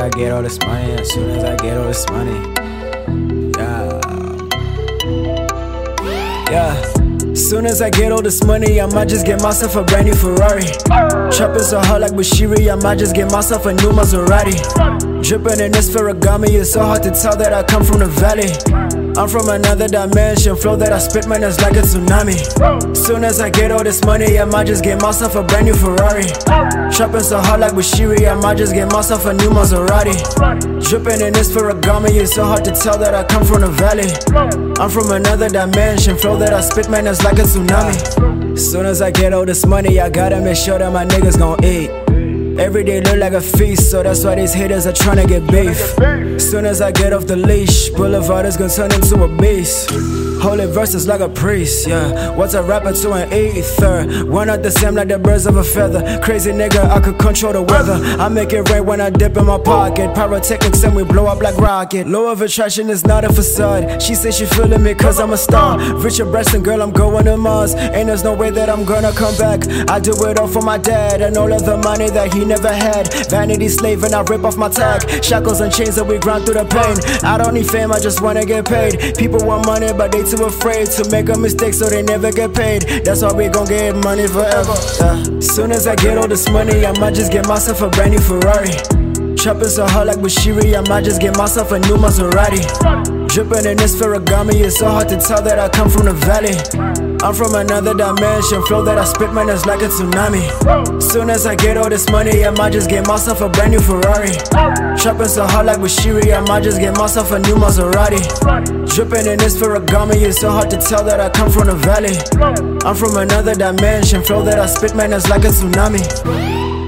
I get all this money, as soon as I get all this money. Yeah. Soon as I get all this money, I might just get myself a brand new Ferrari. Trapping so hard like Bashiri, I might just get myself a new Maserati. Dripping in this Ferragamo, it's so hard to tell that I come from the valley. I'm from another dimension, flow that I spit, man, it's like a tsunami. Soon as I get all this money, I might just get myself a brand new Ferrari. Trapping so hard like Bashiri, I might just get myself a new Maserati. Dripping in this Ferragamo, it's so hard to tell that I come from the valley. I'm from another dimension, flow that I spit, man, it's like a tsunami. Soon as I get all this money, I gotta make sure that my niggas gon' eat. Every day look like a feast, so that's why these haters are tryna get beef. Soon as I get off the leash, Boulevard is gonna turn into a beast. Holy verses like a priest, yeah. What's a rapper to an ether? One not the same like the birds of a feather. Crazy nigga, I could control the weather. I make it rain when I dip in my pocket. Pyrotechnics and we blow up like rocket. Law of attraction is not a facade. She says she feeling me cause I'm a star. Richard Branson, girl, I'm going to Mars. And there's no way that I'm gonna come back. I do it all for my dad and all of the money that he never had. Vanity slave and I rip off my tag. Shackles and chains that we grind through the pain. I don't need fame, I just wanna get paid. People want money but they too afraid to make a mistake so they never get paid. That's why we gon' get money forever. Soon as I get all this money, I might just get myself a brand new Ferrari. Trapping so hard like Bashiri, I might just get myself a new Maserati. Dripping in this Ferragamo, it's so hard to tell that I come from the valley. I'm from another dimension, flow that I spit, man, it's like a tsunami. Soon as I get all this money, I might just get myself a brand new Ferrari. Trapping so hard like Bashiri, I might just get myself a new Maserati. Dripping in this Ferragamo, it's so hard to tell that I come from the valley. I'm from another dimension, flow that I spit, man, it's like a tsunami.